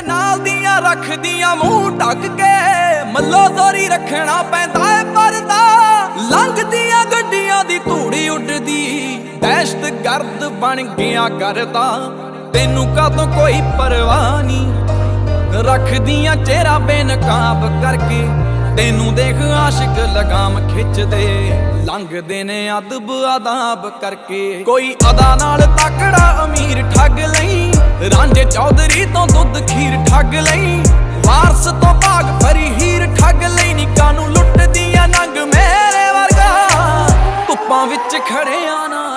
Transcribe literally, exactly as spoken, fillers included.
नाल दियां रखदियां मूंह ढक के मल्लो जोरी रखना पैंदा है परदा लंघदियां गड्डियां दी धूड़ी उड़दी दहशत गर्द बन गया करदा तेनू कदों कोई परवाह नहीं रखदियां चेहरा बेनकाब करके तेनू देख आशिक लगाम खिचदे लंघदे ने अदब आदाब करके कोई अदा नाल तकड़ा अमीर ठग लई रांझे चौधरी तो दुध खीर ठग लई वारस तो भाग भरी हीर ठग लई निकानू लुट दिया नंग मेरे वर्गा धुप्पां विच खड़े आना